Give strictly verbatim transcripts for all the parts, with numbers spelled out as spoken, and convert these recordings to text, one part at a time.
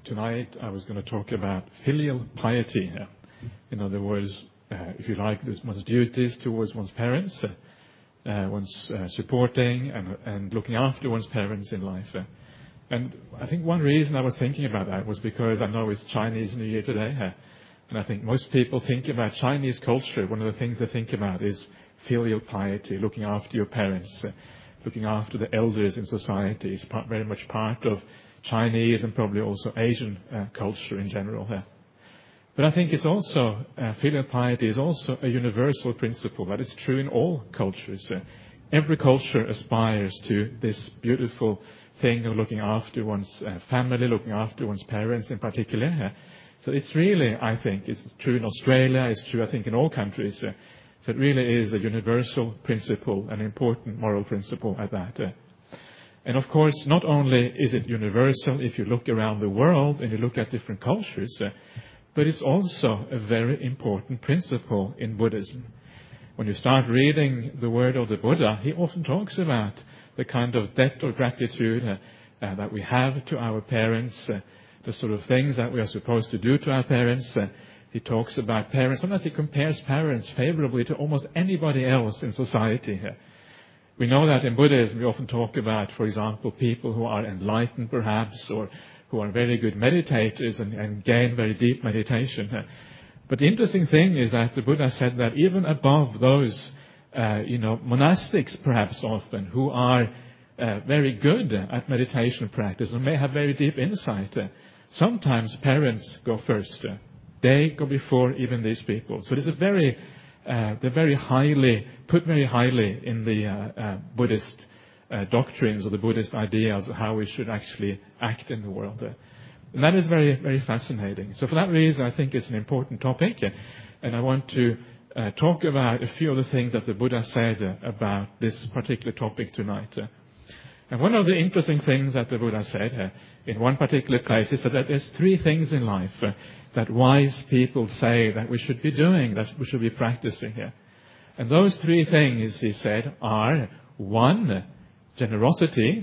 tonight I was going to talk about filial piety. Uh, in other words, uh, if you like, there's one's duties towards one's parents, uh, uh, one's uh, supporting and, and looking after one's parents in life. Uh, and I think one reason I was thinking about that was because I know it's Chinese New Year today. Uh, and I think most people think about Chinese culture. One of the things they think about is filial piety, looking after your parents, uh, looking after the elders in society. It's part, very much part of Chinese and probably also Asian uh, culture in general. Uh. But I think it's also, uh, filial piety is also a universal principle that is true in all cultures. Uh, every culture aspires to this beautiful thing of looking after one's uh, family, looking after one's parents in particular. Uh. So it's really, I think, it's true in Australia, it's true, I think, in all countries. Uh, so it really is a universal principle, an important moral principle at that. Uh. And of course, not only is it universal if you look around the world and you look at different cultures, uh, but it's also a very important principle in Buddhism. When you start reading the word of the Buddha, he often talks about the kind of debt of gratitude uh, uh, that we have to our parents, uh, the sort of things that we are supposed to do to our parents. Uh, he talks about parents. Sometimes he compares parents favorably to almost anybody else in society. Uh, We know that in Buddhism, we often talk about, for example, people who are enlightened perhaps, or who are very good meditators and, and gain very deep meditation. But the interesting thing is that the Buddha said that even above those, uh, you know, monastics perhaps often, who are uh, very good at meditation practice and may have very deep insight, uh, sometimes parents go first. Uh, they go before even these people. So there's a very Uh, they're very highly, put very highly in the uh, uh, Buddhist uh, doctrines or the Buddhist ideas of how we should actually act in the world. Uh, and that is very, very fascinating. So for that reason, I think it's an important topic. Uh, and I want to uh, talk about a few of the things that the Buddha said uh, about this particular topic tonight. Uh, and one of the interesting things that the Buddha said uh, in one particular place is that there's three things in life uh, that wise people say that we should be doing, that we should be practicing here. And those three things, he said, are one, generosity,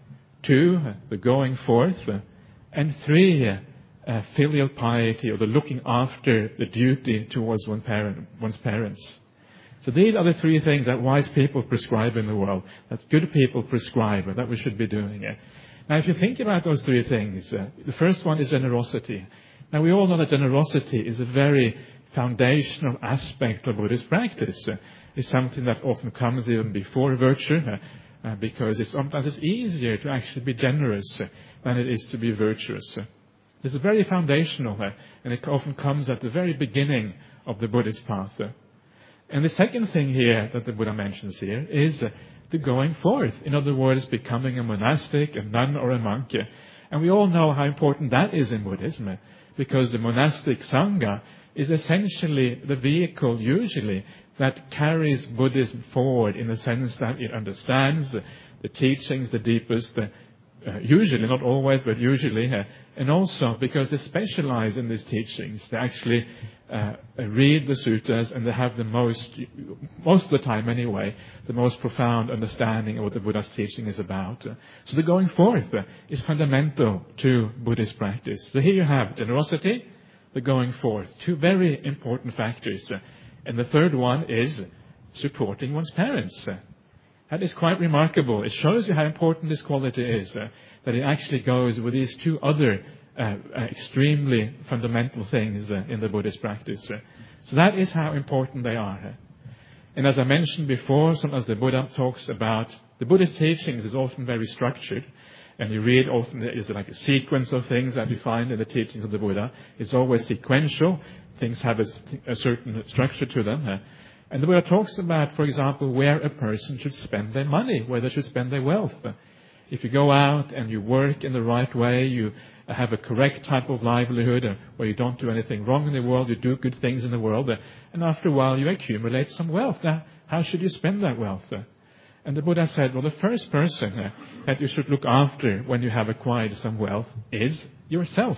two, the going forth, and three, uh, filial piety, or the looking after the duty towards one parent, one's parents. So these are the three things that wise people prescribe in the world, that good people prescribe, that we should be doing. Now, if you think about those three things, uh, the first one is generosity. Now, we all know that generosity is a very foundational aspect of Buddhist practice. Uh, it's something that often comes even before virtue, uh, uh, because it's, sometimes it's easier to actually be generous uh, than it is to be virtuous. Uh, it's very foundational, uh, and it often comes at the very beginning of the Buddhist path. Uh. And the second thing here that the Buddha mentions here is uh, the going forth. In other words, becoming a monastic, a nun, or a monk. Uh, and we all know how important that is in Buddhism. Uh, Because the monastic Sangha is essentially the vehicle, usually, that carries Buddhism forward in the sense that it understands the, the teachings, the deepest, uh, uh, usually, not always, but usually, uh, and also because they specialize in these teachings. They actually uh, read the suttas and they have the most, most of the time anyway, the most profound understanding of what the Buddha's teaching is about. Uh, so the going forth uh, is fundamental to Buddhist practice. So here you have generosity, the going forth, two very important factors. Uh, and the third one is supporting one's parents. Uh, that is quite remarkable. It shows you how important this quality is, uh, that it actually goes with these two other Uh, uh, extremely fundamental things uh, in the Buddhist practice. Uh, so that is how important they are. Uh. And as I mentioned before, sometimes the Buddha talks about, the Buddhist teachings is often very structured. And you read often there is like a sequence of things that you find in the teachings of the Buddha. It's always sequential. Things have a, a certain structure to them. Uh. And the Buddha talks about, for example, where a person should spend their money, where they should spend their wealth. Uh. If you go out and you work in the right way, you have a correct type of livelihood, uh, where you don't do anything wrong in the world, you do good things in the world, uh, and after a while you accumulate some wealth. Now, how should you spend that wealth? Uh, and the Buddha said, well, the first person uh, that you should look after when you have acquired some wealth is yourself.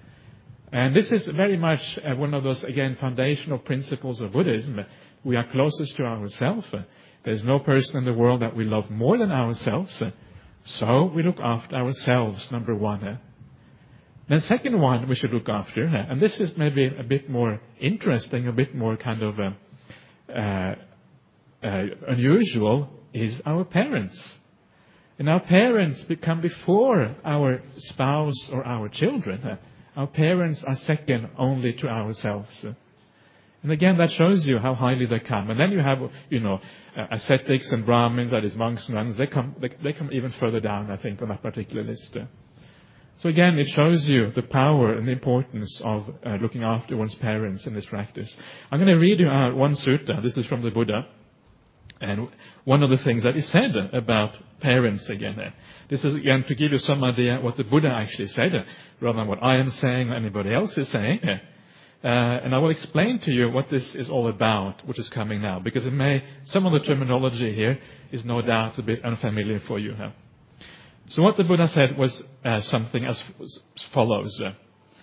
And this is very much uh, one of those, again, foundational principles of Buddhism. We are closest to ourselves. Uh, there's no person in the world that we love more than ourselves. Uh, so we look after ourselves, number one. Uh, The second one we should look after, and this is maybe a bit more interesting, a bit more kind of uh, uh, uh, unusual, is our parents. And our parents become before our spouse or our children. Our parents are second only to ourselves. And again, that shows you how highly they come. And then you have, you know, uh, ascetics and Brahmins, that is monks and nuns, they come, they, they come even further down, I think, on that particular list. So again, it shows you the power and the importance of uh, looking after one's parents in this practice. I'm going to read you out one sutta. This is from the Buddha. And one of the things that is said about parents again. Uh, this is again to give you some idea what the Buddha actually said, uh, rather than what I am saying or anybody else is saying. Uh, Uh, and I will explain to you what this is all about, which is coming now, because it may, some of the terminology here is no doubt a bit unfamiliar for you. Huh? So what the Buddha said was uh, something as follows. Uh,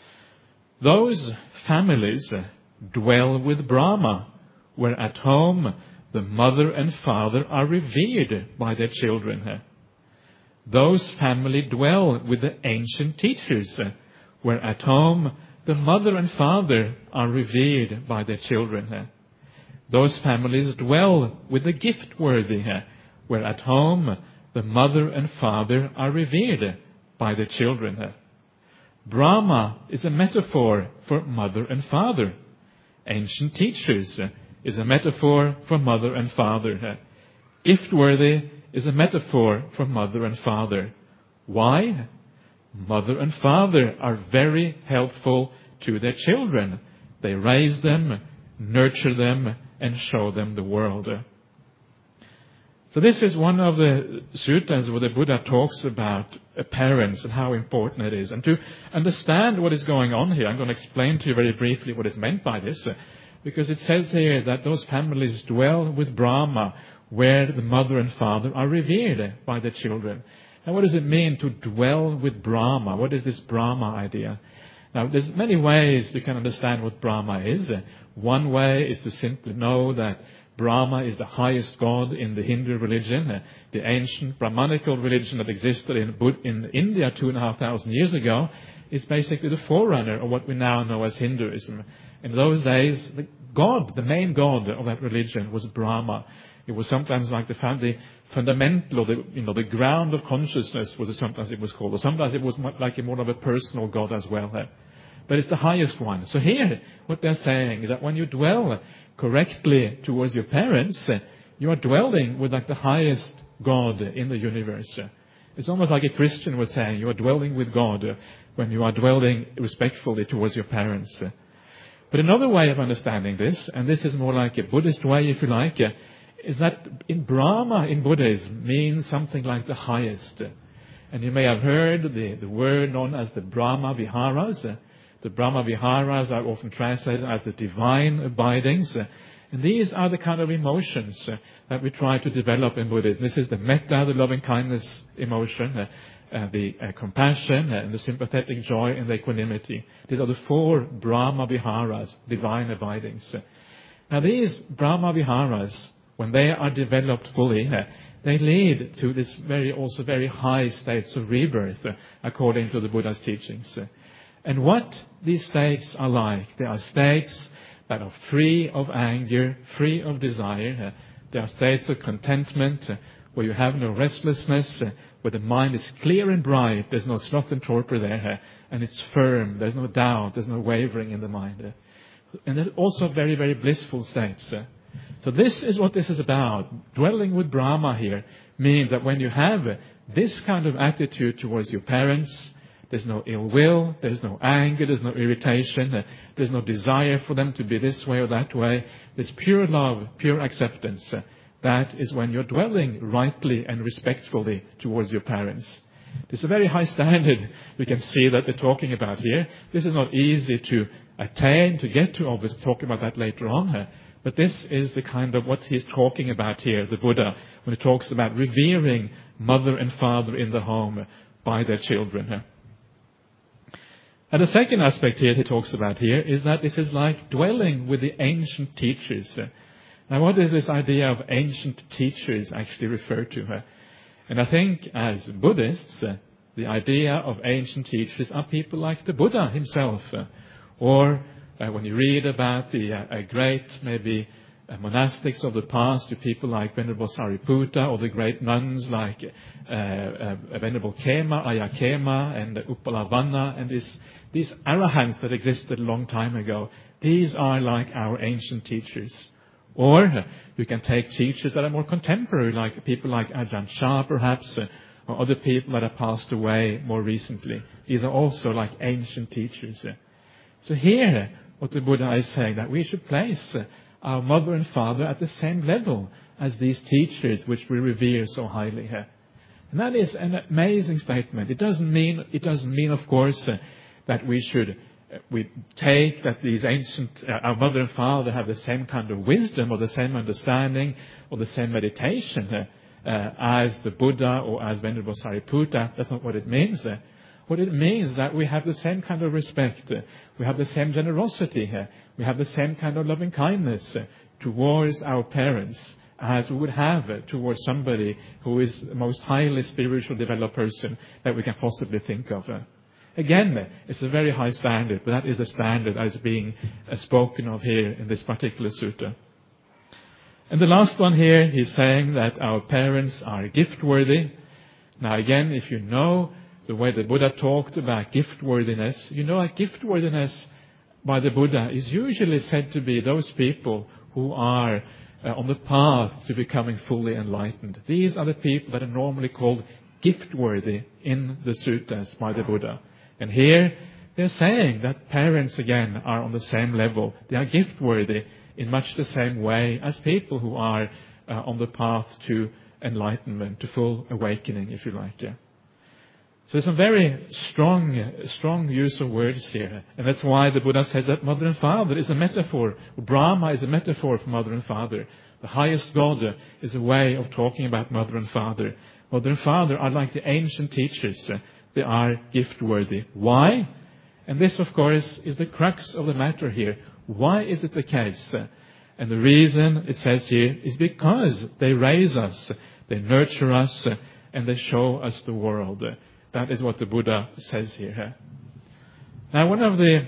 Those families uh, dwell with Brahma, where at home the mother and father are revered by their children. Huh? Those families dwell with the ancient teachers, uh, where at home the mother and father are revered by their children. Those families dwell with the gift-worthy, where at home the mother and father are revered by their children. Brahma is a metaphor for mother and father. Ancient teachers is a metaphor for mother and father. Gift-worthy is a metaphor for mother and father. Why? Mother and father are very helpful to their children. They raise them, nurture them, and show them the world. So this is one of the suttas where the Buddha talks about parents and how important it is. And to understand what is going on here, I'm going to explain to you very briefly what is meant by this. Because it says here that those families dwell with Brahma, where the mother and father are revered by their children. Now, what does it mean to dwell with Brahma? What is this Brahma idea? Now, there's many ways you can understand what Brahma is. One way is to simply know that Brahma is the highest god in the Hindu religion, the ancient Brahmanical religion that existed in, in India two and a half thousand years ago, is basically the forerunner of what we now know as Hinduism. In those days, the god, the main god of that religion was Brahma. It was sometimes like the, the fundamental, or the, you know, the ground of consciousness, was it sometimes it was called. Or sometimes it was like a more of a personal god as well. But it's the highest one. So here, what they're saying is that when you dwell correctly towards your parents, you are dwelling with like the highest God in the universe. It's almost like a Christian was saying, you are dwelling with God when you are dwelling respectfully towards your parents. But another way of understanding this, and this is more like a Buddhist way, if you like, is that in Brahma, in Buddhism, means something like the highest. And you may have heard the, the word known as the Brahma Viharas. The Brahma Viharas are often translated as the divine abidings. And these are the kind of emotions that we try to develop in Buddhism. This is the metta, the loving kindness emotion, uh, uh, the uh, compassion, uh, and the sympathetic joy and the equanimity. These are the four Brahma Viharas, divine abidings. Now these Brahma Viharas, when they are developed fully, uh, they lead to this very, also very high states of rebirth, uh, according to the Buddha's teachings. And what these states are like, they are states that are free of anger, free of desire. Uh, they are states of contentment, uh, where you have no restlessness, uh, where the mind is clear and bright, there's no sloth and torpor there, uh, and it's firm, there's no doubt, there's no wavering in the mind. Uh, and they're also very, very blissful states. Uh, So this is what this is about. Dwelling with Brahma here means that when you have this kind of attitude towards your parents, there's no ill will, there's no anger, there's no irritation, there's no desire for them to be this way or that way. There's pure love, pure acceptance. That is when you're dwelling rightly and respectfully towards your parents. There's a very high standard we can see that they're talking about here. This is not easy to attain, to get to. Obviously, talk about that later on. But this is the kind of what he's talking about here, the Buddha, when he talks about revering mother and father in the home by their children. And the second aspect here he talks about here is that this is like dwelling with the ancient teachers. Now, what does this idea of ancient teachers actually refer to? And I think as Buddhists, The idea of ancient teachers are people like the Buddha himself. Uh, or uh, when you read about the uh, uh, great, maybe, uh, monastics of the past, to people like Venerable Sariputta, or the great nuns like uh, uh, Venerable Khema, Ayya Khema, and uh, Uppalavanna, and this, these arahants that existed a long time ago. These are like our ancient teachers. Or uh, you can take teachers that are more contemporary, like people like Ajahn Chah, perhaps, uh, or other people that have passed away more recently. These are also like ancient teachers. So here, what the Buddha is saying, that we should place our mother and father at the same level as these teachers which we revere so highly here. And that is an amazing statement. It doesn't mean, it doesn't mean, of course, uh, that we should uh, we take that these ancient, uh, our mother and father have the same kind of wisdom or the same understanding or the same meditation uh, uh, as the Buddha or as Venerable Sariputta. That's not what it means. Uh, what it means is that we have the same kind of respect. Uh, we have the same generosity here. Uh, we have the same kind of loving kindness uh, towards our parents as we would have uh, towards somebody who is the most highly spiritual developed person that we can possibly think of. Uh, Again, uh, it's a very high standard, but that is a standard as being uh, spoken of here in this particular sutta. And the last one here, he's saying that our parents are gift-worthy. Now again, if you know the way the Buddha talked about gift-worthiness, you know that gift-worthiness by the Buddha is usually said to be those people who are uh, on the path to becoming fully enlightened. These are the people that are normally called gift-worthy in the suttas by the Buddha. And here they're saying that parents again are on the same level. They are gift-worthy in much the same way as people who are uh, on the path to enlightenment, to full awakening, if you like. Yeah. So there's some very strong, strong use of words here. And that's why the Buddha says that mother and father is a metaphor. Brahma is a metaphor for mother and father. The highest God is a way of talking about mother and father. Mother and father are like the ancient teachers. They are gift-worthy. Why? And this, of course, is the crux of the matter here. Why is it the case? And the reason, it says here, is because they raise us, they nurture us, and they show us the world. That is what the Buddha says here. Now, one of the...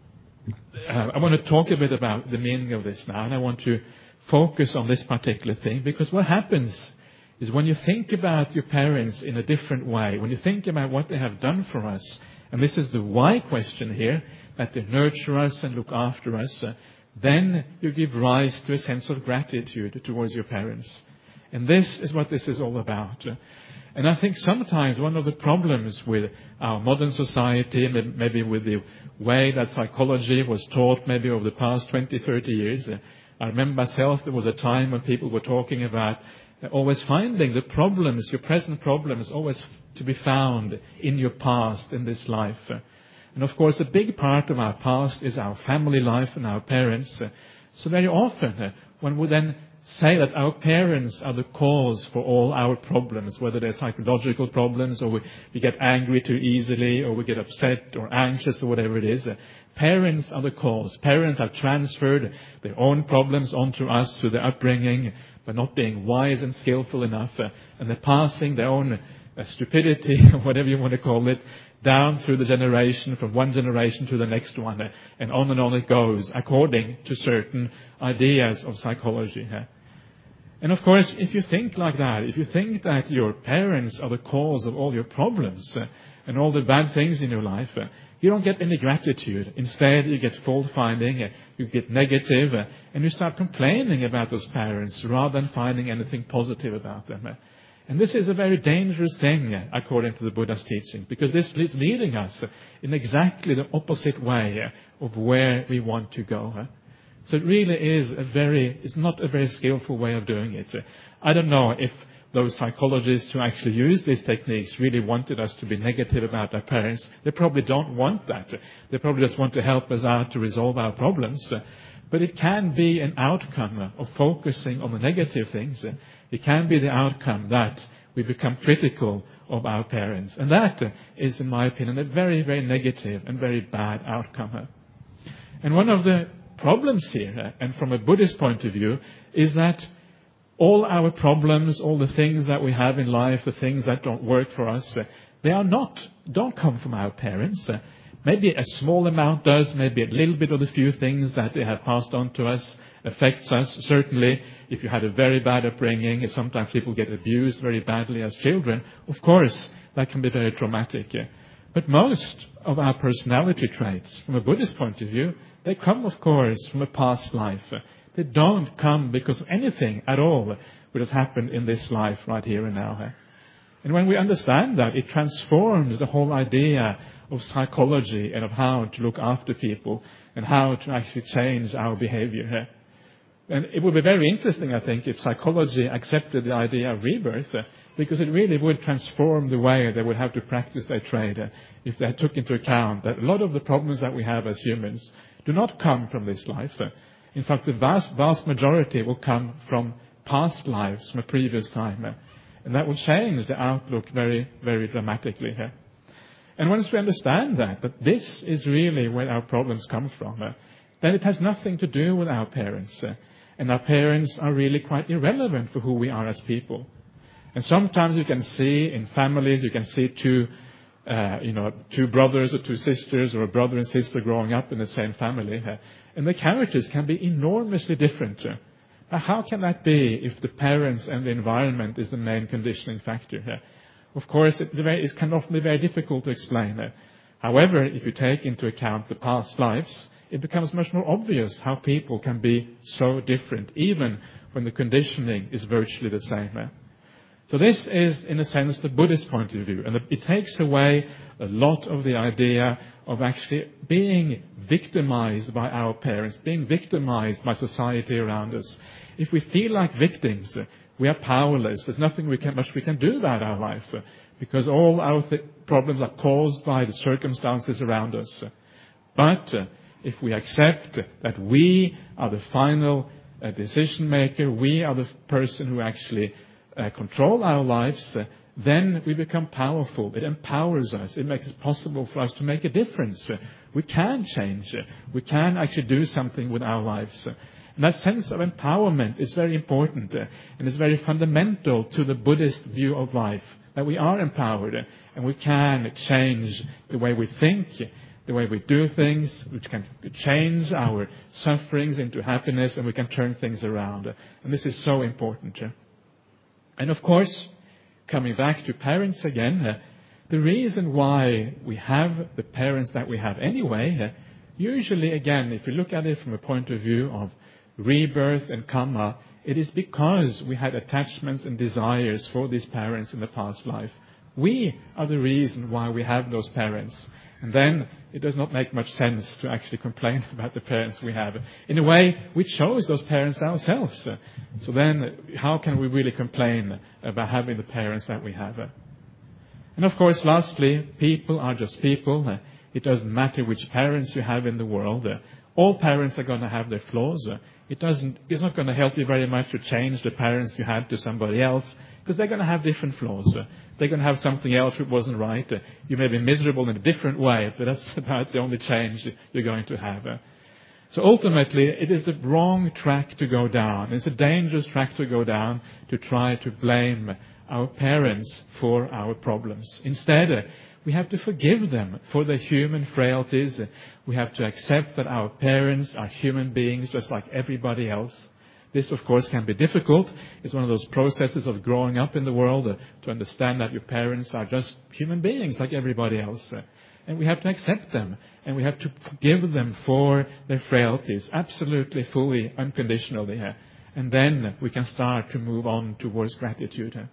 Uh, I want to talk a bit about the meaning of this now, and I want to focus on this particular thing, because what happens is when you think about your parents in a different way, when you think about what they have done for us, and this is the why question here, that they nurture us and look after us, uh, then you give rise to a sense of gratitude towards your parents. And this is what this is all about. And I think sometimes one of the problems with our modern society, maybe with the way that psychology was taught maybe over the past twenty, thirty years, uh, I remember myself, there was a time when people were talking about always finding the problems, your present problems, always to be found in your past, in this life. And of course, a big part of our past is our family life and our parents. So very often, one would then say that our parents are the cause for all our problems, whether they're psychological problems, or we, we get angry too easily, or we get upset or anxious, or whatever it is. Parents are the cause. Parents have transferred their own problems onto us through their upbringing, by not being wise and skillful enough, uh, and they're passing their own uh, stupidity, whatever you want to call it, down through the generation, from one generation to the next one, uh, and on and on it goes, according to certain ideas of psychology. Uh. And of course, if you think like that, if you think that your parents are the cause of all your problems uh, and all the bad things in your life, uh, you don't get any gratitude. Instead, you get fault-finding, uh, you get negative, uh, and you start complaining about those parents rather than finding anything positive about them. Uh. And this is a very dangerous thing, uh, according to the Buddha's teaching, because this is leading us uh, in exactly the opposite way uh, of where we want to go. Uh. So it really is a very, it's not a very skillful way of doing it. Uh, I don't know if those psychologists who actually use these techniques really wanted us to be negative about our parents. They probably don't want that. They probably just want to help us out to resolve our problems. But it can be an outcome of focusing on the negative things. It can be the outcome that we become critical of our parents. And that is, in my opinion, a very, very negative and very bad outcome. And one of the problems here, and from a Buddhist point of view, is that all our problems, all the things that we have in life, the things that don't work for us, they are not, don't come from our parents. Uh, maybe a small amount does, maybe a little bit of the few things that they have passed on to us affects us. Certainly, if you had a very bad upbringing, if sometimes people get abused very badly as children, of course, that can be very traumatic. Uh, but most of our personality traits, from a Buddhist point of view, they come, of course, from a past life. Uh, they don't come because of anything at all which has happened in this life right here and now. Uh. And when we understand that, it transforms the whole idea of psychology and of how to look after people and how to actually change our behavior. And it would be very interesting, I think, if psychology accepted the idea of rebirth, because it really would transform the way they would have to practice their trade if they took into account that a lot of the problems that we have as humans do not come from this life. In fact, the vast, vast majority will come from past lives, from a previous time. And that will change the outlook very, very dramatically here. And once we understand that, that this is really where our problems come from, uh, then it has nothing to do with our parents. Uh, and our parents are really quite irrelevant for who we are as people. And sometimes you can see in families, you can see two, uh, you know, two brothers or two sisters or a brother and sister growing up in the same family. Uh, and the characters can be enormously different. Uh, Now, how can that be if the parents and the environment is the main conditioning factor here? Of course, it, it can often be very difficult to explain. However, if you take into account the past lives, it becomes much more obvious how people can be so different, even when the conditioning is virtually the same. So this is, in a sense, the Buddhist point of view. And it takes away a lot of the idea of actually being victimized by our parents, being victimized by society around us. If we feel like victims, we are powerless. There's nothing we can, much we can do about our life, because all our th- problems are caused by the circumstances around us. But uh, if we accept that we are the final uh, decision maker, we are the person who actually uh, control our lives, uh, then we become powerful. It empowers us. It makes it possible for us to make a difference. Uh, we can change. Uh, we can actually do something with our lives. Uh, and that sense of empowerment is very important uh, and is very fundamental to the Buddhist view of life, that we are empowered uh, and we can change the way we think, the way we do things, which can change our sufferings into happiness, and we can turn things around. And this is so important. And of course, coming back to parents again, the reason why we have the parents that we have anyway, usually again, if you look at it from a point of view of rebirth and karma, it is because we had attachments and desires for these parents in the past life. We are the reason why we have those parents. And then it does not make much sense to actually complain about the parents we have. In a way, we chose those parents ourselves. So then how can we really complain about having the parents that we have? And of course, lastly, people are just people. It doesn't matter which parents you have in the world. All parents are going to have their flaws. It doesn't, it's not going to help you very much to change the parents you had to somebody else, because they're going to have different flaws. They're going to have something else that wasn't right. You may be miserable in a different way, but that's about the only change you're going to have. So ultimately, it is the wrong track to go down. It's a dangerous track to go down to try to blame our parents for our problems. Instead, we have to forgive them for their human frailties. We have to accept that our parents are human beings just like everybody else. This, of course, can be difficult. It's one of those processes of growing up in the world uh, to understand that your parents are just human beings like everybody else. Uh, and we have to accept them. And we have to forgive them for their frailties, absolutely, fully, unconditionally. Uh, and then we can start to move on towards gratitude. Uh.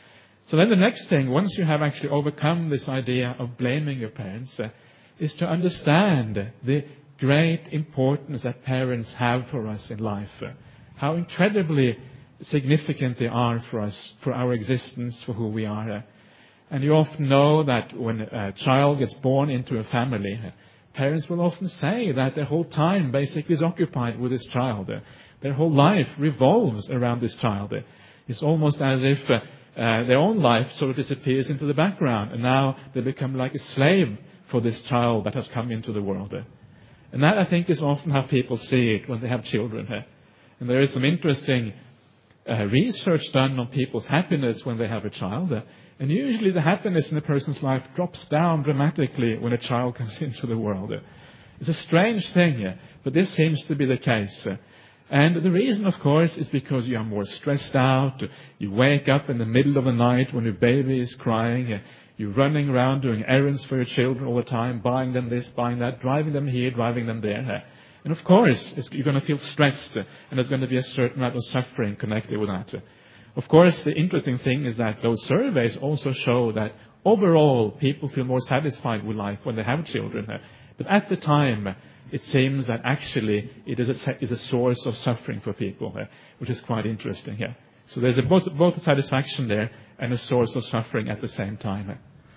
So then the next thing, once you have actually overcome this idea of blaming your parents, uh, is to understand the great importance that parents have for us in life. Uh, how incredibly significant they are for us, for our existence, for who we are. And you often know that when a child gets born into a family, parents will often say that their whole time basically is occupied with this child. Their whole life revolves around this child. It's almost as if uh, uh, their own life sort of disappears into the background, and now they become like a slave for this child that has come into the world. And that, I think, is often how people see it when they have children. And there is some interesting uh, research done on people's happiness when they have a child. Uh, And usually the happiness in a person's life drops down dramatically when a child comes into the world. It's a strange thing, but this seems to be the case. And the reason, of course, is because you are more stressed out. You wake up in the middle of the night when your baby is crying. You're running around doing errands for your children all the time, buying them this, buying that, driving them here, driving them there. And of course, it's, you're going to feel stressed, and there's going to be a certain amount of suffering connected with that. Of course, the interesting thing is that those surveys also show that overall, people feel more satisfied with life when they have children. But at the time, it seems that actually it is a, is a source of suffering for people, uh, which is quite interesting here. So there's a, both, both a satisfaction there and a source of suffering at the same time.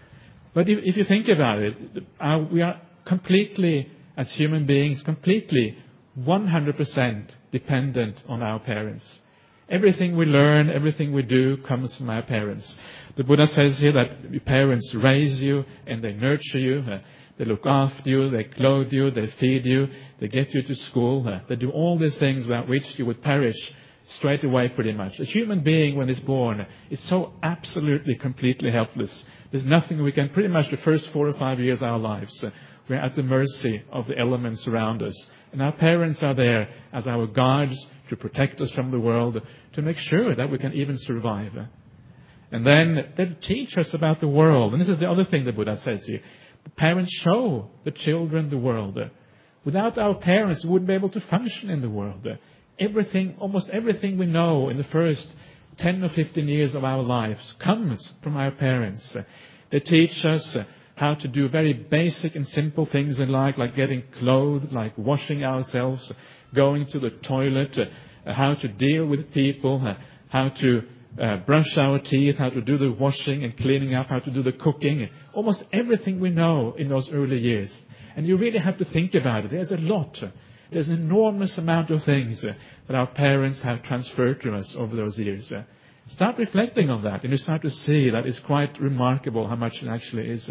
But if, if you think about it, uh, we are completely, as human beings, completely one hundred percent dependent on our parents. Everything we learn, everything we do comes from our parents. The Buddha says here that your parents raise you and they nurture you. Uh, They look after you, they clothe you, they feed you, they get you to school. They do all these things without which you would perish straight away pretty much. A human being, when it's born, is so absolutely, completely helpless. There's nothing we can, pretty much the first four or five years of our lives, we're at the mercy of the elements around us. And our parents are there as our guards to protect us from the world, to make sure that we can even survive. And then they teach us about the world. And this is the other thing the Buddha says here. Parents show the children the world. Without our parents, we wouldn't be able to function in the world. Everything, almost everything we know in the first ten or fifteen years of our lives comes from our parents. They teach us how to do very basic and simple things in life, like getting clothed, like washing ourselves, going to the toilet, how to deal with people, how to Uh, brush our teeth, how to do the washing and cleaning up, how to do the cooking. Almost everything we know in those early years. And you really have to think about it. There's a lot. There's an enormous amount of things that our parents have transferred to us over those years. Start reflecting on that, and you start to see that it's quite remarkable how much it actually is.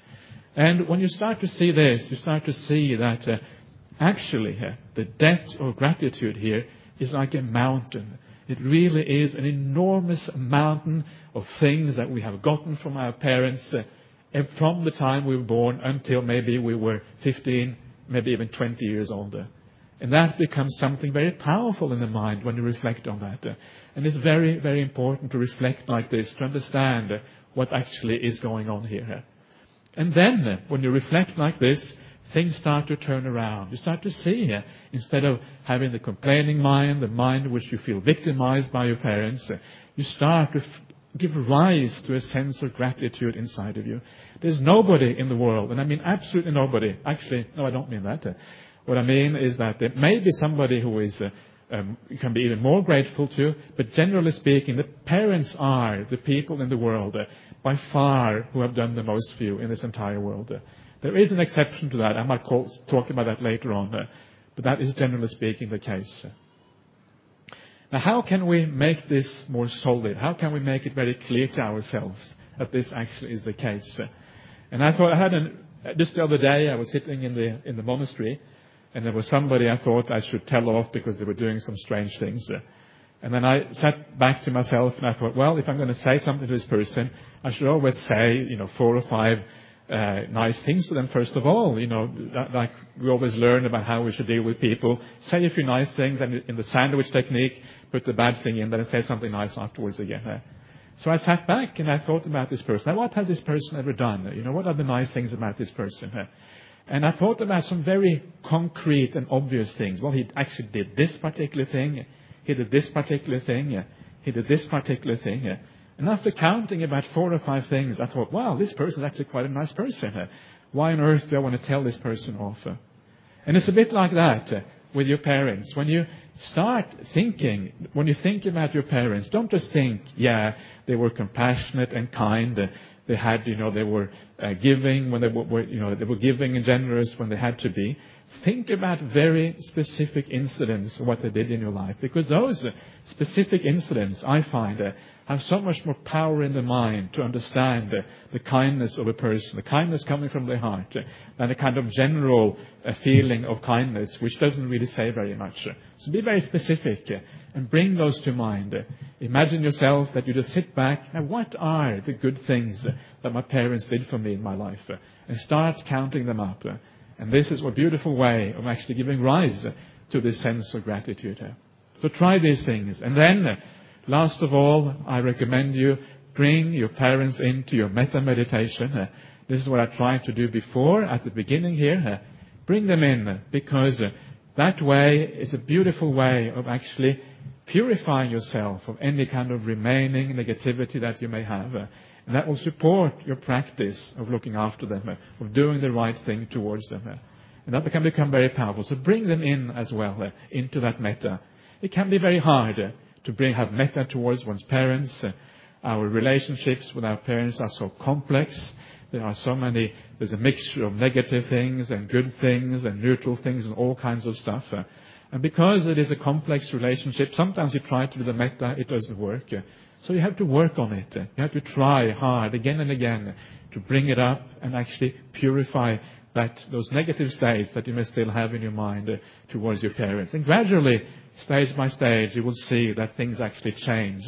And when you start to see this, you start to see that uh, actually uh, the debt of gratitude here is like a mountain. It really is an enormous mountain of things that we have gotten from our parents uh, from the time we were born until maybe we were fifteen, maybe even twenty years older. And that becomes something very powerful in the mind when you reflect on that. Uh, and it's very, very important to reflect like this, to understand uh, what actually is going on here. And then, uh, when you reflect like this, things start to turn around. You start to see, uh, instead of having the complaining mind, the mind in which you feel victimized by your parents, uh, you start to f- give rise to a sense of gratitude inside of you. There's nobody in the world, and I mean absolutely nobody. Actually, no, I don't mean that. Uh, what I mean is that there may be somebody who is, uh, um, you can be even more grateful to, but generally speaking, the parents are the people in the world, uh, by far, who have done the most for you in this entire world. Uh, There is an exception to that. I might call, talk about that later on. Uh, but that is generally speaking the case. Now, how can we make this more solid? How can we make it very clear to ourselves that this actually is the case? Uh, and I thought I had an, just the other day I was sitting in the in the monastery, and there was somebody I thought I should tell off because they were doing some strange things. Uh, and then I sat back to myself and I thought, well, if I'm going to say something to this person, I should always say, you know, four or five Uh, nice things to them first of all. You know, that, like we always learn about how we should deal with people. Say a few nice things, and in the sandwich technique, put the bad thing in, then say something nice afterwards again. Uh, so I sat back and I thought about this person. Now, what has this person ever done? You know, what are the nice things about this person? Uh, and I thought about some very concrete and obvious things. Well, he actually did this particular thing. He did this particular thing. Uh, he did this particular thing. Uh, And after counting about four or five things, I thought, wow, this person is actually quite a nice person. Why on earth do I want to tell this person off? And it's a bit like that with your parents. When you start thinking, when you think about your parents, don't just think, yeah, they were compassionate and kind. They had, you know, they were uh, giving when they were, you know, they were giving and generous when they had to be. Think about very specific incidents of what they did in your life, because those specific incidents, I find, uh, have so much more power in the mind to understand the, the kindness of a person, the kindness coming from their heart, uh, than a kind of general uh, feeling of kindness, which doesn't really say very much. So be very specific uh, and bring those to mind. Uh, imagine yourself that you just sit back and what are the good things uh, that my parents did for me in my life, uh, and start counting them up. Uh, and this is a beautiful way of actually giving rise uh, to this sense of gratitude. Uh. So try these things. And then, uh, last of all, I recommend you bring your parents into your metta meditation. Uh, this is what I tried to do before at the beginning here. Uh, bring them in uh, because uh, that way is a beautiful way of actually purifying yourself of any kind of remaining negativity that you may have. Uh, and that will support your practice of looking after them, uh, of doing the right thing towards them. Uh, and that can become very powerful. So bring them in as well uh, into that metta. It can be very hard uh, to bring have metta towards one's parents. Uh, our relationships with our parents are so complex. There are so many, there's a mixture of negative things and good things and neutral things and all kinds of stuff. Uh, and because it is a complex relationship, sometimes you try to do the metta, it doesn't work. Uh, so you have to work on it. Uh, you have to try hard again and again uh, to bring it up and actually purify that those negative states that you may still have in your mind uh, towards your parents. And gradually, stage by stage, you will see that things actually change.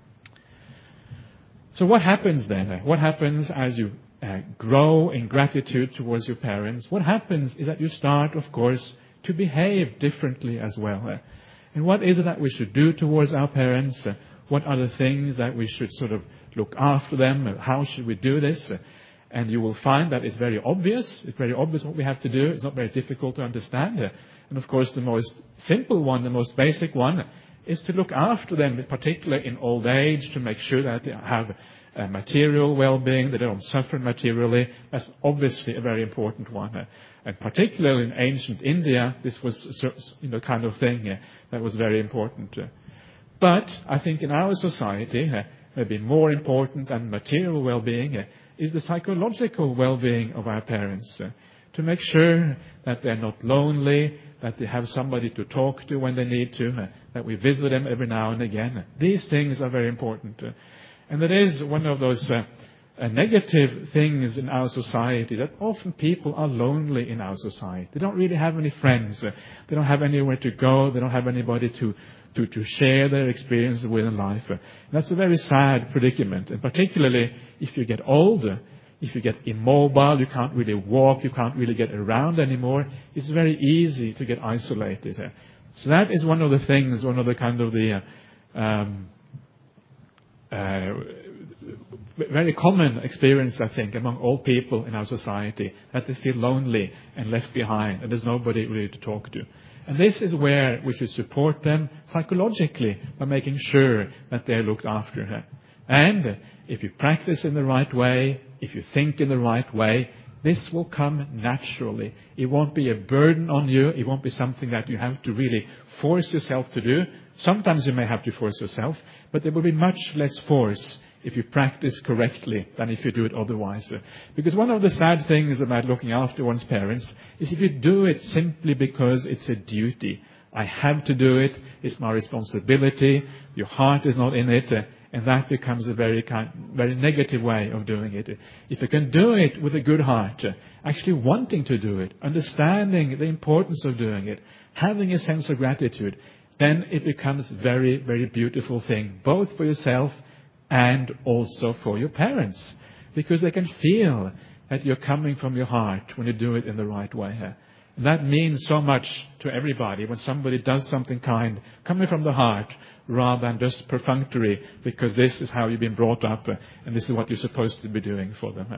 So what happens then? What happens as you uh, grow in gratitude towards your parents? What happens is that you start, of course, to behave differently as well. And what is it that we should do towards our parents? What are the things that we should sort of look after them? How should we do this? And you will find that it's very obvious. It's very obvious what we have to do. It's not very difficult to understand. And of course, the most simple one, the most basic one, is to look after them, particularly in old age, to make sure that they have uh, material well-being, that they don't suffer materially. That's obviously a very important one. And particularly in ancient India, this was you know kind of thing uh, that was very important. But I think in our society, uh, maybe more important than material well-being uh, is the psychological well-being of our parents. Uh, to make sure that they're not lonely, that they have somebody to talk to when they need to, uh, that we visit them every now and again. These things are very important. Uh, and it is one of those uh, uh, negative things in our society that often people are lonely in our society. They don't really have any friends. Uh, they don't have anywhere to go. They don't have anybody to, to, to share their experiences with in life. Uh, that's a very sad predicament. And particularly if you get older, if you get immobile, you can't really walk, you can't really get around anymore, it's very easy to get isolated. So that is one of the things, one of the kind of the uh, um, uh, very common experience, I think, among all people in our society, that they feel lonely and left behind, and there's nobody really to talk to. And this is where we should support them psychologically by making sure that they're looked after. And if you practice in the right way, if you think in the right way, this will come naturally. It won't be a burden on you. It won't be something that you have to really force yourself to do. Sometimes you may have to force yourself, but there will be much less force if you practice correctly than if you do it otherwise. Because one of the sad things about looking after one's parents is if you do it simply because it's a duty. I have to do it. It's my responsibility. Your heart is not in it. And that becomes a very kind, very negative way of doing it. If you can do it with a good heart, actually wanting to do it, understanding the importance of doing it, having a sense of gratitude, then it becomes a very, very beautiful thing, both for yourself and also for your parents. Because they can feel that you're coming from your heart when you do it in the right way. And that means so much to everybody when somebody does something kind, coming from the heart, rather than just perfunctory, because this is how you've been brought up uh, and this is what you're supposed to be doing for them.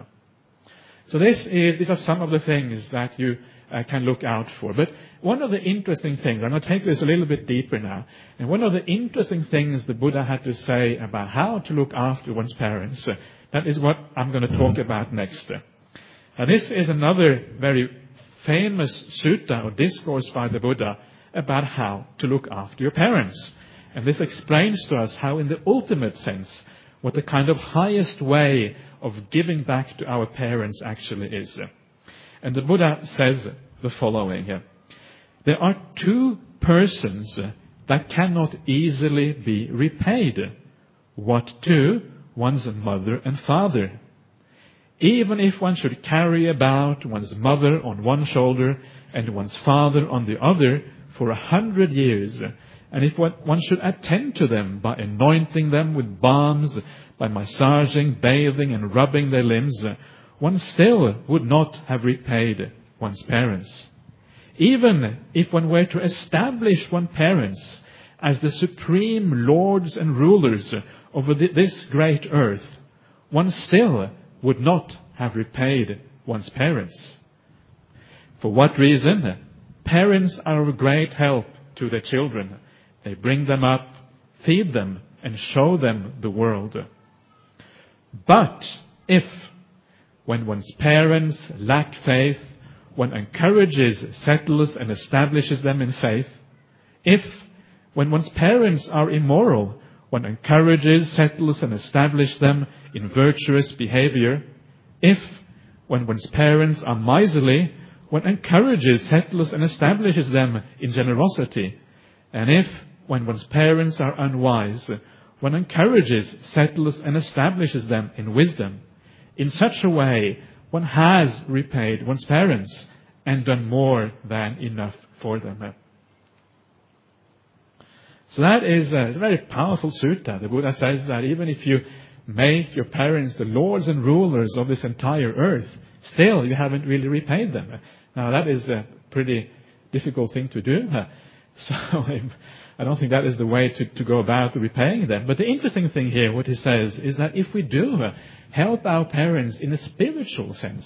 So this is, these are some of the things that you uh, can look out for. But one of the interesting things, I'm going to take this a little bit deeper now, and one of the interesting things the Buddha had to say about how to look after one's parents, uh, that is what I'm going to talk about next. Now this is another very famous sutta or discourse by the Buddha about how to look after your parents. And this explains to us how in the ultimate sense, what the kind of highest way of giving back to our parents actually is. And the Buddha says the following here. There are two persons that cannot easily be repaid. what to one's mother and father. Even if one should carry about one's mother on one shoulder and one's father on the other for a hundred years, and if one, one should attend to them by anointing them with balms, by massaging, bathing, and rubbing their limbs, one still would not have repaid one's parents. Even if one were to establish one's parents as the supreme lords and rulers over the, this great earth, one still would not have repaid one's parents. For what reason? Parents are of great help to their children. They bring them up, feed them, and show them the world. But if, when one's parents lack faith, one encourages, settles, and establishes them in faith, if, when one's parents are immoral, one encourages, settles, and establishes them in virtuous behavior, if, when one's parents are miserly, one encourages, settles, and establishes them in generosity, and if, when one's parents are unwise, one encourages, settles, and establishes them in wisdom, in such a way, one has repaid one's parents and done more than enough for them. So that is a, a very powerful sutta. The Buddha says that even if you make your parents the lords and rulers of this entire earth, still you haven't really repaid them. Now that is a pretty difficult thing to do. So I don't think that is the way to, to go about repaying them. But the interesting thing here, what he says, is that if we do help our parents in a spiritual sense,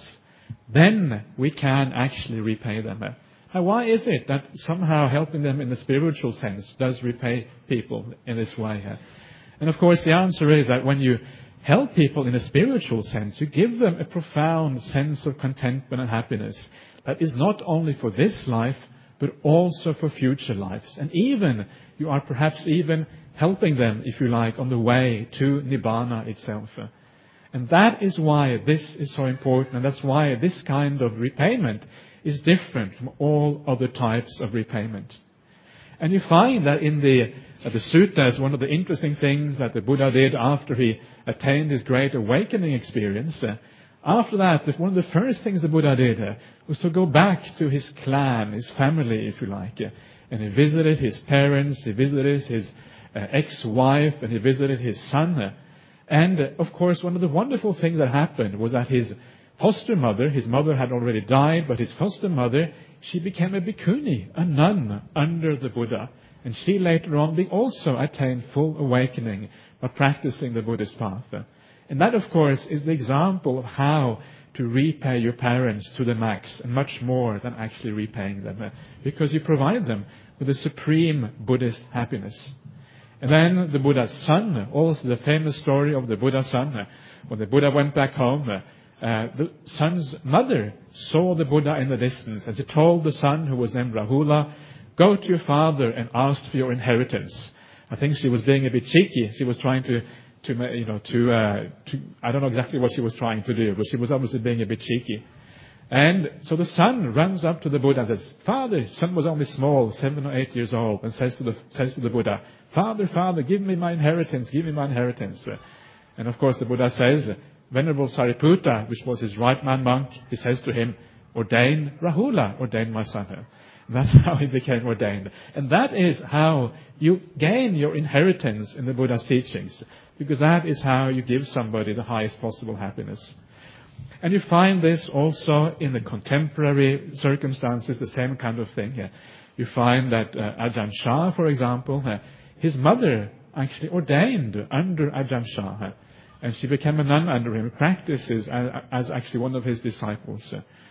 then we can actually repay them. Now, why is it that somehow helping them in the spiritual sense does repay people in this way? And of course, the answer is that when you help people in a spiritual sense, you give them a profound sense of contentment and happiness that is not only for this life, but also for future lives. And even, you are perhaps even helping them, if you like, on the way to Nibbana itself. And that is why this is so important, and that's why this kind of repayment is different from all other types of repayment. And you find that in the, uh, the suttas, one of the interesting things that the Buddha did after he attained his great awakening experience, uh, after that, one of the first things the Buddha did uh, was to go back to his clan, his family, if you like. Uh, and he visited his parents, he visited his uh, ex-wife, and he visited his son. Uh, and, uh, of course, one of the wonderful things that happened was that his foster mother, his mother had already died, but his foster mother, she became a bhikkhuni, a nun under the Buddha. And she later on also attained full awakening by practicing the Buddhist path. And that, of course, is the example of how to repay your parents to the max, and much more than actually repaying them, because you provide them with the supreme Buddhist happiness. And then the Buddha's son, also the famous story of the Buddha's son, when the Buddha went back home, Uh, the son's mother saw the Buddha in the distance, and she told the son, who was named Rahula, go to your father and ask for your inheritance. I think she was being a bit cheeky. She was trying to, to you know, to, uh, to, I don't know exactly what she was trying to do, but she was obviously being a bit cheeky. And so the son runs up to the Buddha and says, Father, son was only small, seven or eight years old, and says to the, says to the Buddha, Father, Father, give me my inheritance, give me my inheritance. And of course the Buddha says, Venerable Sariputta, which was his right-man monk, he says to him, ordain Rahula, ordain my son. And that's how he became ordained. And that is how you gain your inheritance in the Buddha's teachings, because that is how you give somebody the highest possible happiness. And you find this also in the contemporary circumstances, the same kind of thing. You find that uh, Ajahn Chah, for example, uh, his mother actually ordained under Ajahn Chah. And she became a nun under him, practices as, as actually one of his disciples.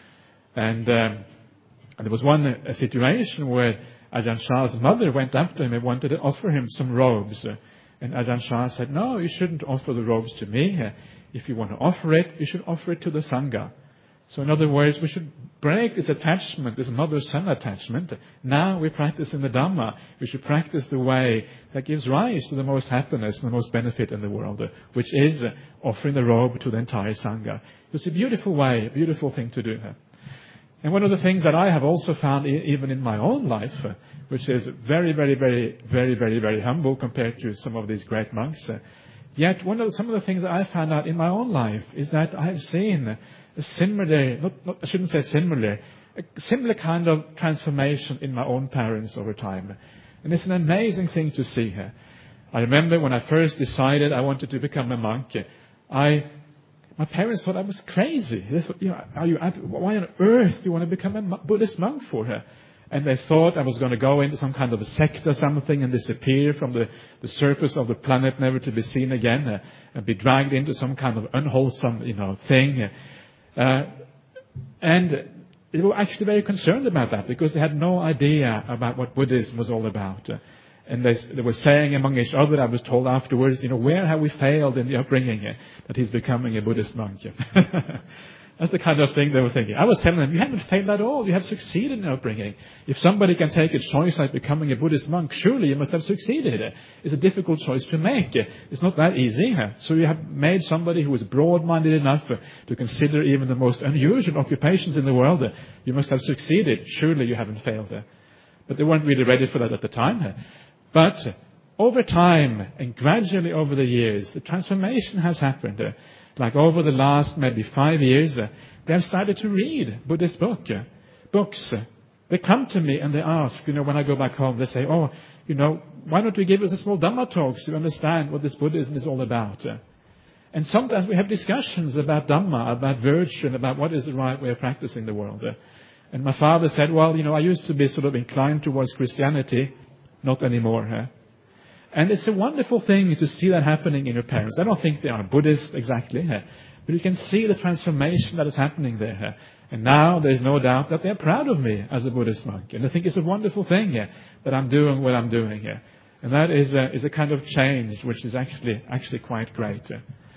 And, um, and there was one a situation where Ajahn Chah's mother went up to him and wanted to offer him some robes. And Ajahn Chah said, no, you shouldn't offer the robes to me. If you want to offer it, you should offer it to the Sangha. So in other words, we should break this attachment, this mother-son attachment. Now we practice in the Dhamma. We should practice the way that gives rise to the most happiness and the most benefit in the world, which is offering the robe to the entire Sangha. It's a beautiful way, a beautiful thing to do. And one of the things that I have also found even in my own life, which is very, very, very, very, very, very humble compared to some of these great monks, Yet one of some of the things that I found out in my own life is that I have seen a similar, not, not, I shouldn't say similar, a similar kind of transformation in my own parents over time. And it's an amazing thing to see here. I remember when I first decided I wanted to become a monk, I, my parents thought I was crazy. They thought, you know, are you, why on earth do you want to become a Buddhist monk for her? And they thought I was going to go into some kind of a sect or something and disappear from the, the surface of the planet, never to be seen again, uh, and be dragged into some kind of unwholesome, you know, thing. Uh, and they were actually very concerned about that because they had no idea about what Buddhism was all about. Uh, and they, they were saying among each other, I was told afterwards, you know, where have we failed in the upbringing uh, that he's becoming a Buddhist monk? That's the kind of thing they were thinking. I was telling them, you haven't failed at all. You have succeeded in upbringing. If somebody can take a choice like becoming a Buddhist monk, surely you must have succeeded. It's a difficult choice to make. It's not that easy. So you have made somebody who is broad-minded enough to consider even the most unusual occupations in the world. You must have succeeded. Surely you haven't failed. But they weren't really ready for that at the time. But over time and gradually over the years, the transformation has happened. Like over the last maybe five years, uh, they have started to read Buddhist book, uh, books. Uh, they come to me and they ask, you know, when I go back home, they say, oh, you know, why don't you give us a small Dhamma talk to understand what this Buddhism is all about? Uh, and sometimes we have discussions about Dhamma, about virtue, and about what is the right way of practicing the world. Uh, and my father said, well, you know, I used to be sort of inclined towards Christianity, not anymore. Uh, And it's a wonderful thing to see that happening in your parents. I don't think they are Buddhists exactly, but you can see the transformation that is happening there. And now there's no doubt that they're proud of me as a Buddhist monk. And I think it's a wonderful thing that I'm doing what I'm doing here. And that is a, is a kind of change which is actually actually quite great.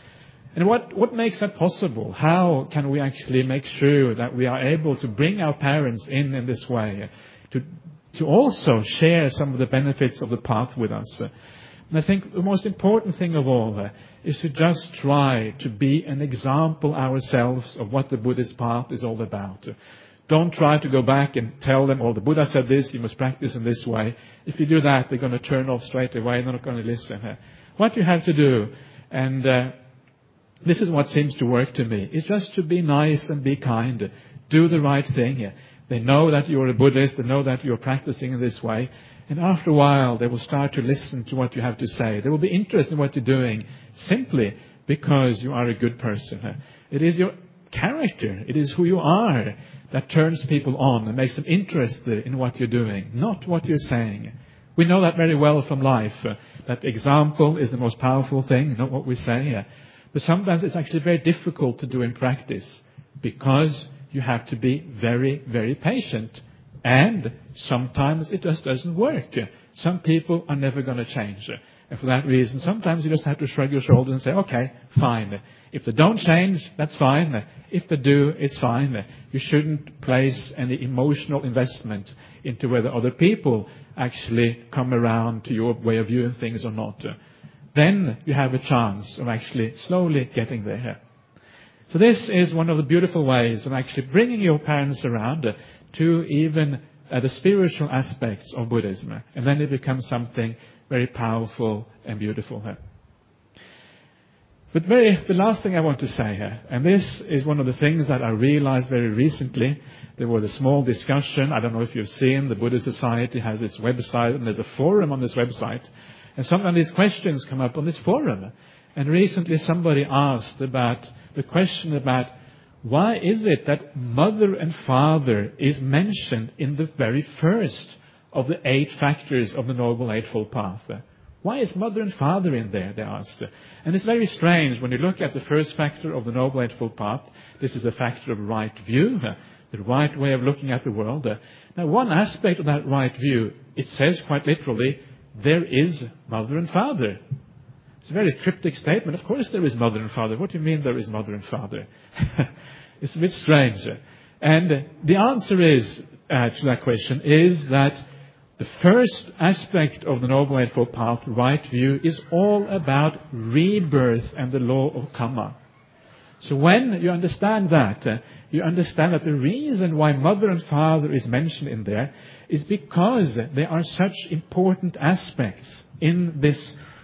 And what, what makes that possible? How can we actually make sure that we are able to bring our parents in in this way, to to also share some of the benefits of the path with us? And I think the most important thing of all uh, is to just try to be an example ourselves of what the Buddhist path is all about. Don't try to go back and tell them, oh, the Buddha said this, you must practice in this way. If you do that, they're going to turn off straight away, they're not going to listen. What you have to do, and uh, this is what seems to work to me, is just to be nice and be kind. Do the right thing. They know that you're a Buddhist, they know that you're practicing in this way. And after a while, they will start to listen to what you have to say. They will be interested in what you're doing simply because you are a good person. It is your character, it is who you are that turns people on and makes them interested in what you're doing, not what you're saying. We know that very well from life, that example is the most powerful thing, not what we say. But sometimes it's actually very difficult to do in practice because you have to be very, very patient. And sometimes it just doesn't work. Some people are never going to change. And for that reason, sometimes you just have to shrug your shoulders and say, okay, fine. If they don't change, that's fine. If they do, it's fine. You shouldn't place any emotional investment into whether other people actually come around to your way of viewing things or not. Then you have a chance of actually slowly getting there. So this is one of the beautiful ways of actually bringing your parents around to even uh, the spiritual aspects of Buddhism. And then it becomes something very powerful and beautiful. But very, the last thing I want to say here, and this is one of the things that I realized very recently. There was a small discussion. I don't know if you've seen, the Buddhist Society has its website, and there's a forum on this website. And some of these questions come up on this forum. And recently somebody asked about the question about why is it that mother and father is mentioned in the very first of the eight factors of the Noble Eightfold Path? Why is mother and father in there, they asked. And it's very strange when you look at the first factor of the Noble Eightfold Path. This is the factor of right view, the right way of looking at the world. Now, one aspect of that right view, it says quite literally, there is mother and father. It's a very cryptic statement. Of course there is mother and father. What do you mean there is mother and father? It's a bit strange. And the answer is, uh, to that question is that the first aspect of the Noble Eightfold Path, right view, is all about rebirth and the law of karma. So when you understand that, uh, you understand that the reason why mother and father is mentioned in there is because they are such important aspects in this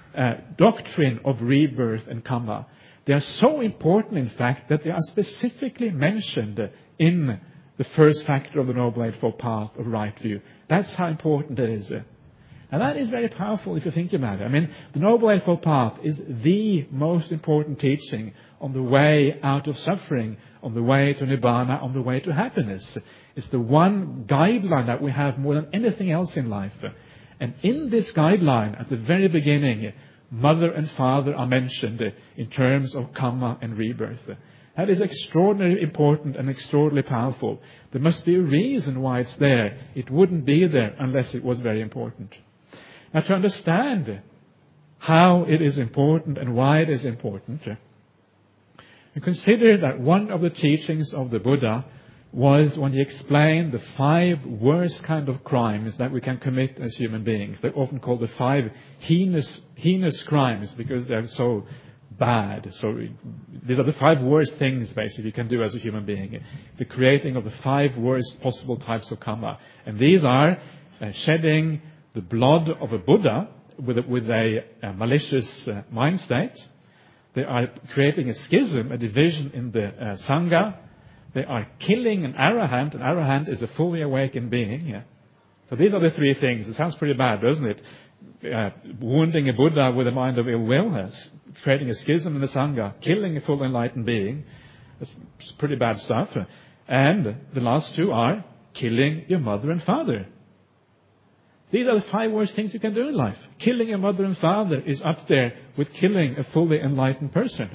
uh, doctrine of rebirth and karma. They are so important, in fact, that they are specifically mentioned in the first factor of the Noble Eightfold Path of right view. That's how important it is. And that is very powerful if you think about it. I mean, the Noble Eightfold Path is the most important teaching on the way out of suffering, on the way to Nibbana, on the way to happiness. It's the one guideline that we have more than anything else in life. And in this guideline, at the very beginning, mother and father are mentioned in terms of karma and rebirth. That is extraordinarily important and extraordinarily powerful. There must be a reason why it's there. It wouldn't be there unless it was very important. Now, to understand how it is important and why it is important, you consider that one of the teachings of the Buddha was when he explained the five worst kind of crimes that we can commit as human beings. They're often called the five heinous, heinous crimes because they're so bad. So these are the five worst things, basically, you can do as a human being. The creating of the five worst possible types of karma. And these are uh, shedding the blood of a Buddha with a, with a, a malicious uh, mind state. They are creating a schism, a division in the uh, Sangha. They are killing an arahant. An arahant is a fully awakened being. Yeah? So these are the three things. It sounds pretty bad, doesn't it? Uh, wounding a Buddha with a mind of ill will, uh, creating a schism in the Sangha, killing a full enlightened being. That's pretty bad stuff. And the last two are killing your mother and father. These are the five worst things you can do in life. Killing your mother and father is up there with killing a fully enlightened person.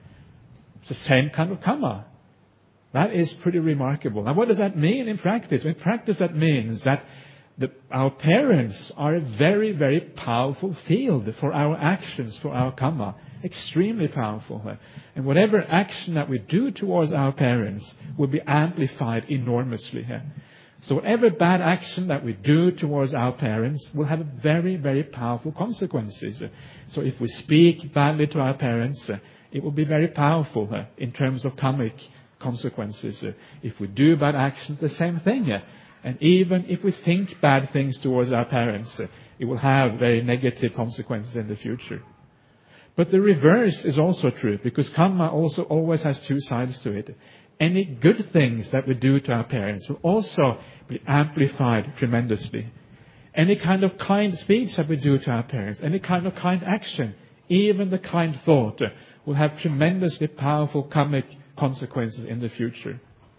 It's the same kind of karma. That is pretty remarkable. Now, what does that mean in practice? In practice, that means that the, our parents are a very, very powerful field for our actions, for our karma. Extremely powerful. And whatever action that we do towards our parents will be amplified enormously. So whatever bad action that we do towards our parents will have very, very powerful consequences. So if we speak badly to our parents, it will be very powerful in terms of karmic consequences. If we do bad actions, the same thing. And even if we think bad things towards our parents, it will have very negative consequences in the future. But the reverse is also true, because karma also always has two sides to it. Any good things that we do to our parents will also be amplified tremendously. Any kind of kind speech that we do to our parents, any kind of kind action, even the kind thought, will have tremendously powerful karmic consequences in the future.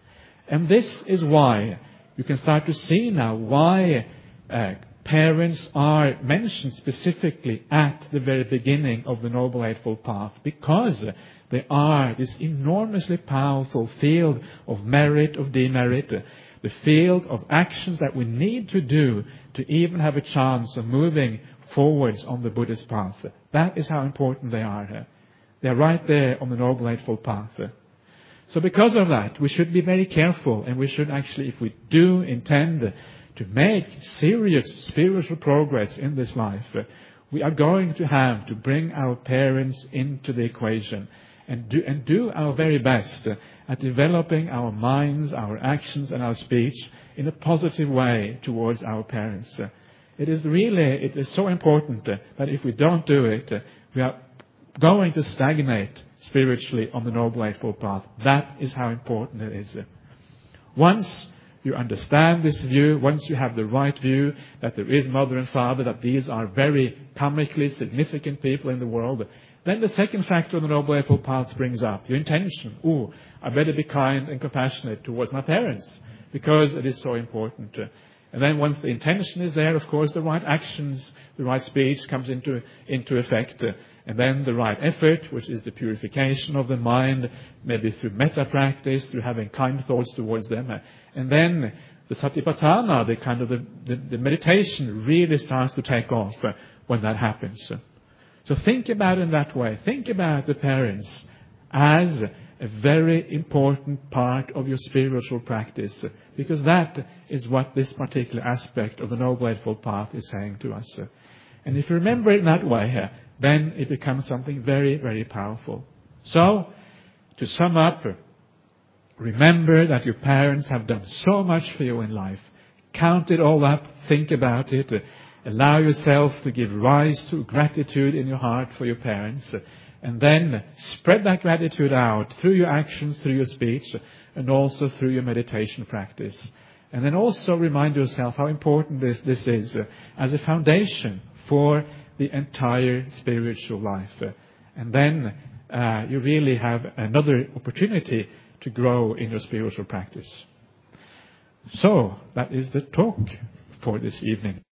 And this is why you can start to see now why uh, parents are mentioned specifically at the very beginning of the Noble Eightfold Path, because they are this enormously powerful field of merit, of demerit, the field of actions that we need to do to even have a chance of moving forwards on the Buddhist path. That is how important they are. They are right there on the Noble Eightfold Path. So because of that, we should be very careful, and we should actually, if we do intend to make serious spiritual progress in this life, we are going to have to bring our parents into the equation and do, and do our very best at developing our minds, our actions and our speech in a positive way towards our parents. It is really, it is so important that if we don't do it, we are going to stagnate spiritually on the Noble Eightfold Path. That is how important it is. Once you understand this view, once you have the right view that there is mother and father, that these are very karmically significant people in the world, then the second factor of the Noble Eightfold Path springs up. Your intention. Oh, I better be kind and compassionate towards my parents, because it is so important. And then once the intention is there, of course, the right actions, the right speech comes into, into effect. And then the right effort, which is the purification of the mind, maybe through metta practice, through having kind thoughts towards them. And then the satipatthana, the kind of the, the, the meditation really starts to take off when that happens. So think about it in that way. Think about the parents as a very important part of your spiritual practice, because that is what this particular aspect of the Noble Eightfold Path is saying to us. And if you remember it in that way, then it becomes something very, very powerful. So, to sum up, remember that your parents have done so much for you in life. Count it all up, think about it, allow yourself to give rise to gratitude in your heart for your parents, and then spread that gratitude out through your actions, through your speech, and also through your meditation practice. And then also remind yourself how important this, this is uh, as a foundation for the entire spiritual life. Uh, and then uh, you really have another opportunity to grow in your spiritual practice. So, that is the talk for this evening.